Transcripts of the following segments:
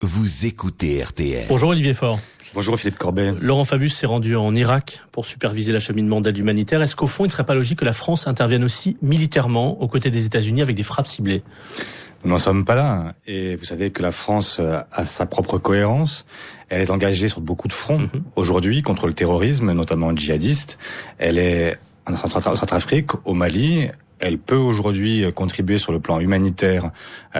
Vous écoutez RTL. Bonjour Olivier Faure. Bonjour Philippe Corbet. Laurent Fabius s'est rendu en Irak pour superviser l'acheminement d'aide humanitaire. Est-ce qu'au fond, il ne serait pas logique que la France intervienne aussi militairement aux côtés des États-Unis avec des frappes ciblées ? Nous n'en sommes pas là. Et vous savez que la France a sa propre cohérence. Elle est engagée sur beaucoup de fronts. Aujourd'hui, contre le terrorisme, notamment djihadiste. Elle est en Centrafrique, au Mali. Elle peut aujourd'hui contribuer sur le plan humanitaire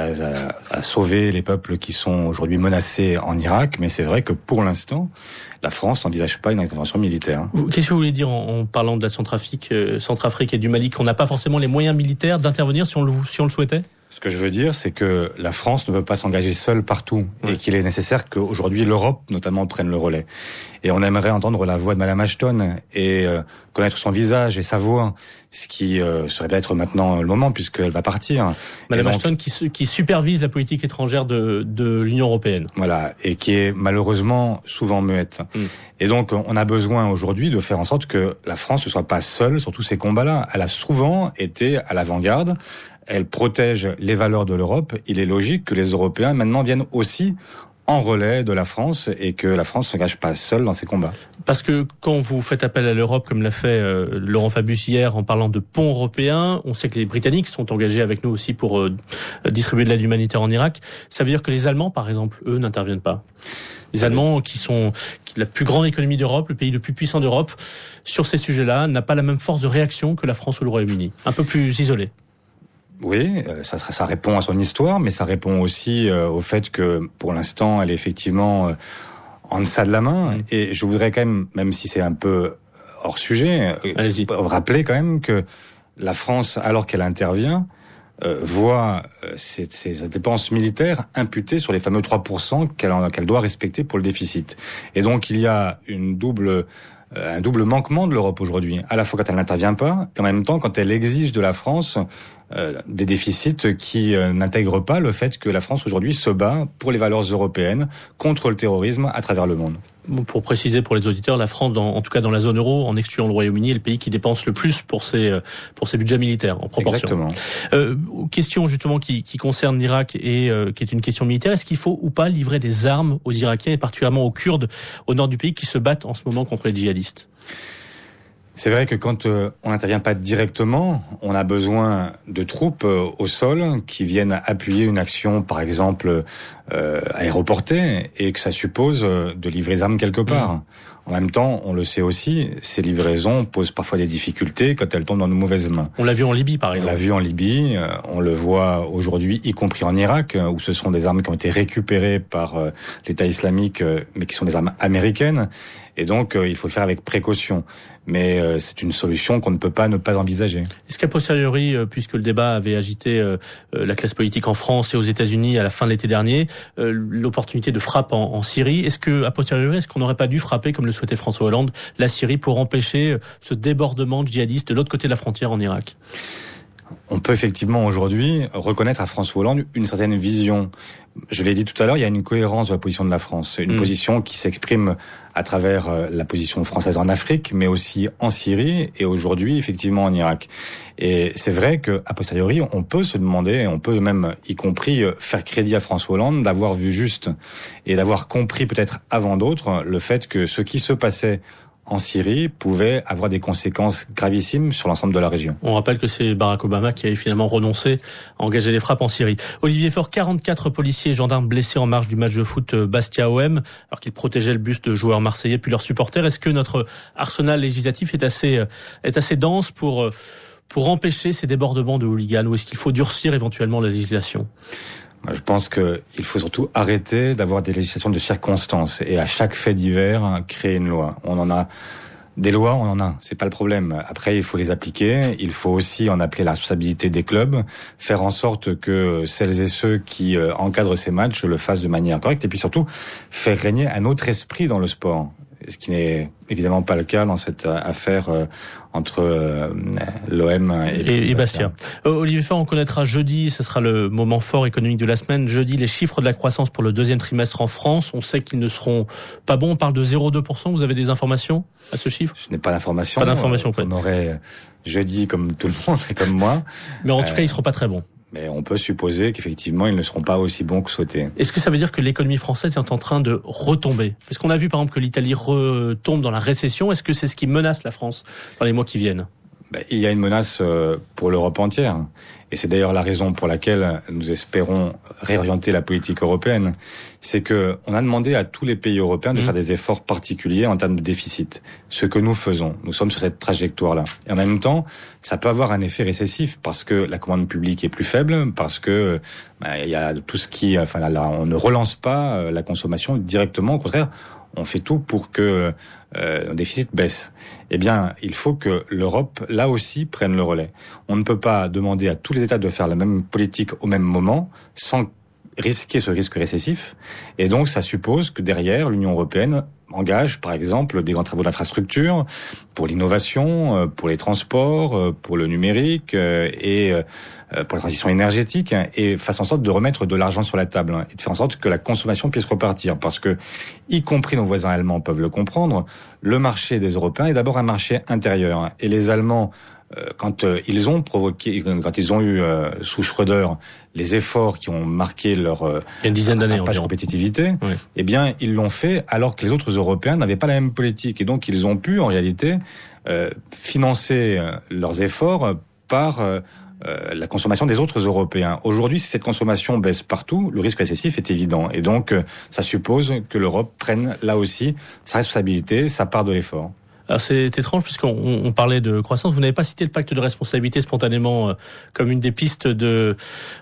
à sauver les peuples qui sont aujourd'hui menacés en Irak. Mais c'est vrai que pour l'instant, la France n'envisage pas une intervention militaire. Qu'est-ce que vous voulez dire en parlant de la Centrafrique et du Mali, qu'on n'a pas forcément les moyens militaires d'intervenir si on le souhaitait ? Ce que je veux dire, c'est que la France ne peut pas s'engager seule partout et qu'il est nécessaire qu'aujourd'hui l'Europe, notamment, prenne le relais. Et on aimerait entendre la voix de Madame Ashton et connaître son visage et sa voix, ce qui serait peut-être maintenant le moment puisqu'elle va partir. Madame Ashton qui supervise la politique étrangère de l'Union européenne. Voilà, et qui est malheureusement souvent muette. Et donc on a besoin aujourd'hui de faire en sorte que la France ne soit pas seule sur tous ces combats-là. Elle a souvent été à l'avant-garde. Elle protège les valeurs de l'Europe. Il est logique que les Européens maintenant viennent aussi en relais de la France et que la France ne s'engage pas seule dans ces combats. Parce que quand vous faites appel à l'Europe, comme l'a fait Laurent Fabius hier en parlant de ponts européens, on sait que les Britanniques sont engagés avec nous aussi pour distribuer de l'aide humanitaire en Irak. Ça veut dire que les Allemands, par exemple, eux, n'interviennent pas. Les Allemands, qui sont la plus grande économie d'Europe, le pays le plus puissant d'Europe, sur ces sujets-là, n'a pas la même force de réaction que la France ou le Royaume-Uni. Un peu plus isolé. Oui, ça répond à son histoire, mais ça répond aussi au fait que, pour l'instant, elle est effectivement en deçà de la main. Et je voudrais quand même si c'est un peu hors sujet, rappeler quand même que la France, alors qu'elle intervient, voit ses dépenses militaires imputées sur les fameux 3% qu'elle doit respecter pour le déficit. Et donc, il y a un double manquement de l'Europe aujourd'hui. À la fois quand elle n'intervient pas, et en même temps quand elle exige de la France des déficits qui n'intègrent pas le fait que la France aujourd'hui se bat pour les valeurs européennes contre le terrorisme à travers le monde. Pour préciser pour les auditeurs, la France, en tout cas dans la zone euro, en excluant le Royaume-Uni, est le pays qui dépense le plus pour ses budgets militaires en proportion. Exactement. Question justement qui concerne l'Irak et qui est une question militaire. Est-ce qu'il faut ou pas livrer des armes aux Irakiens et particulièrement aux Kurdes au nord du pays qui se battent en ce moment contre les djihadistes ? C'est vrai que quand on n'intervient pas directement, on a besoin de troupes au sol qui viennent appuyer une action, par exemple, aéroportée, et que ça suppose de livrer des armes quelque part. En même temps, on le sait aussi, ces livraisons posent parfois des difficultés quand elles tombent dans de mauvaises mains. On l'a vu en Libye, par exemple. On l'a vu en Libye, on le voit aujourd'hui, y compris en Irak, où ce sont des armes qui ont été récupérées par l'État islamique, mais qui sont des armes américaines. Et donc, il faut le faire avec précaution. Mais c'est une solution qu'on ne peut pas ne pas envisager. Est-ce qu'a posteriori, puisque le débat avait agité la classe politique en France et aux États-Unis à la fin de l'été dernier, l'opportunité de frappe en Syrie, est-ce qu'on n'aurait pas dû frapper, comme le souhaitait François Hollande, la Syrie pour empêcher ce débordement djihadiste de l'autre côté de la frontière en Irak ? On peut effectivement aujourd'hui reconnaître à François Hollande une certaine vision. Je l'ai dit tout à l'heure, il y a une cohérence de la position de la France. Une position qui s'exprime à travers la position française en Afrique, mais aussi en Syrie et aujourd'hui effectivement en Irak. Et c'est vrai qu'à posteriori, on peut se demander, on peut même, y compris, faire crédit à François Hollande d'avoir vu juste et d'avoir compris peut-être avant d'autres le fait que ce qui se passait en Syrie pouvait avoir des conséquences gravissimes sur l'ensemble de la région. On rappelle que c'est Barack Obama qui avait finalement renoncé à engager les frappes en Syrie. Olivier Faure, 44 policiers et gendarmes blessés en marge du match de foot Bastia-OM, alors qu'ils protégeaient le bus de joueurs marseillais puis leurs supporters. Est-ce que notre arsenal législatif est assez dense pour empêcher ces débordements de hooligans, ou est-ce qu'il faut durcir éventuellement la législation ? Je pense qu'il faut surtout arrêter d'avoir des législations de circonstances et à chaque fait divers, créer une loi. On en a des lois, on en a, c'est pas le problème. Après, il faut les appliquer, il faut aussi en appeler la responsabilité des clubs, faire en sorte que celles et ceux qui encadrent ces matchs le fassent de manière correcte et puis surtout faire régner un autre esprit dans le sport. Ce qui n'est évidemment pas le cas dans cette affaire entre l'OM et Bastia. Olivier Faure, on connaîtra jeudi, ce sera le moment fort économique de la semaine, jeudi les chiffres de la croissance pour le deuxième trimestre en France. On sait qu'ils ne seront pas bons, on parle de 0,2%. Vous avez des informations à ce chiffre ? Je n'ai pas d'informations. Pas d'informations. On aurait jeudi comme tout le monde et comme moi. Mais en tout cas, ils ne seront pas très bons. Mais on peut supposer qu'effectivement, ils ne seront pas aussi bons que souhaité. Est-ce que ça veut dire que l'économie française est en train de retomber? Parce qu'on a vu par exemple que l'Italie retombe dans la récession. Est-ce que c'est ce qui menace la France dans les mois qui viennent? Il y a une menace pour l'Europe entière. Et c'est d'ailleurs la raison pour laquelle nous espérons réorienter la politique européenne. C'est que on a demandé à tous les pays européens de faire des efforts particuliers en termes de déficit. Ce que nous faisons. Nous sommes sur cette trajectoire-là. Et en même temps, ça peut avoir un effet récessif parce que la commande publique est plus faible, parce que il y a tout ce qui, on ne relance pas la consommation directement. Au contraire, on fait tout pour que le déficit baisse. Eh bien, il faut que l'Europe, là aussi, prenne le relais. On ne peut pas demander à tous les États de faire la même politique au même moment, sans risquer ce risque récessif. Et donc, ça suppose que derrière, l'Union européenne engage, par exemple, des grands travaux d'infrastructure pour l'innovation, pour les transports, pour le numérique et pour la transition énergétique, et fasse en sorte de remettre de l'argent sur la table et de faire en sorte que la consommation puisse repartir. Parce que, y compris nos voisins allemands peuvent le comprendre, le marché des Européens est d'abord un marché intérieur. Et les Allemands, quand ils ont eu sous Schröder les efforts qui ont marqué leur il y a une dizaine d'années de compétitivité, oui. Eh bien ils l'ont fait alors que les autres Européens n'avaient pas la même politique, et donc ils ont pu en réalité financer leurs efforts par la consommation des autres Européens. Aujourd'hui, si cette consommation baisse partout, le risque récessif est évident, et donc ça suppose que l'Europe prenne là aussi sa responsabilité, sa part de l'effort. Alors c'est étrange puisqu'on parlait de croissance. Vous n'avez pas cité le pacte de responsabilité spontanément comme une des pistes de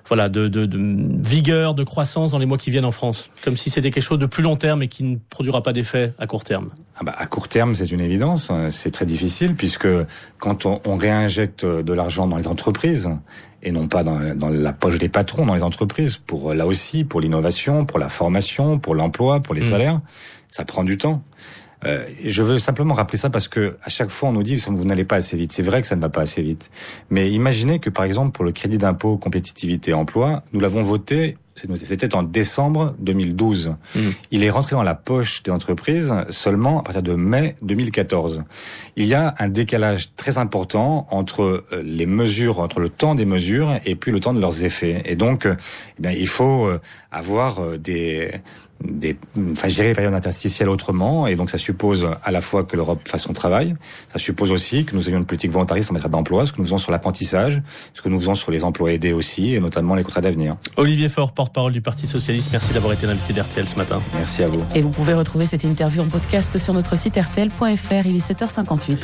vigueur, de croissance dans les mois qui viennent en France. Comme si c'était quelque chose de plus long terme et qui ne produira pas d'effet à court terme. À court terme, c'est une évidence. C'est très difficile puisque quand on réinjecte de l'argent dans les entreprises et non pas dans la poche des patrons, dans les entreprises, pour là aussi, pour l'innovation, pour la formation, pour l'emploi, pour les salaires, ça prend du temps. Je veux simplement rappeler ça parce que à chaque fois on nous dit vous n'allez pas assez vite. C'est vrai que ça ne va pas assez vite. Mais imaginez que par exemple pour le crédit d'impôt compétitivité emploi, nous l'avons voté, c'était en décembre 2012. Il est rentré dans la poche des entreprises seulement à partir de mai 2014. Il y a un décalage très important entre les mesures, entre le temps des mesures et puis le temps de leurs effets. Et donc, il faut avoir gérer les périodes interstitielles autrement, et donc ça suppose à la fois que l'Europe fasse son travail, ça suppose aussi que nous ayons une politique volontariste en matière d'emploi, ce que nous faisons sur l'apprentissage, ce que nous faisons sur les emplois aidés aussi, et notamment les contrats d'avenir. Olivier Faure, porte-parole du Parti Socialiste, merci d'avoir été l'invité d'RTL ce matin. Merci à vous. Et vous pouvez retrouver cette interview en podcast sur notre site rtl.fr, il est 7h58.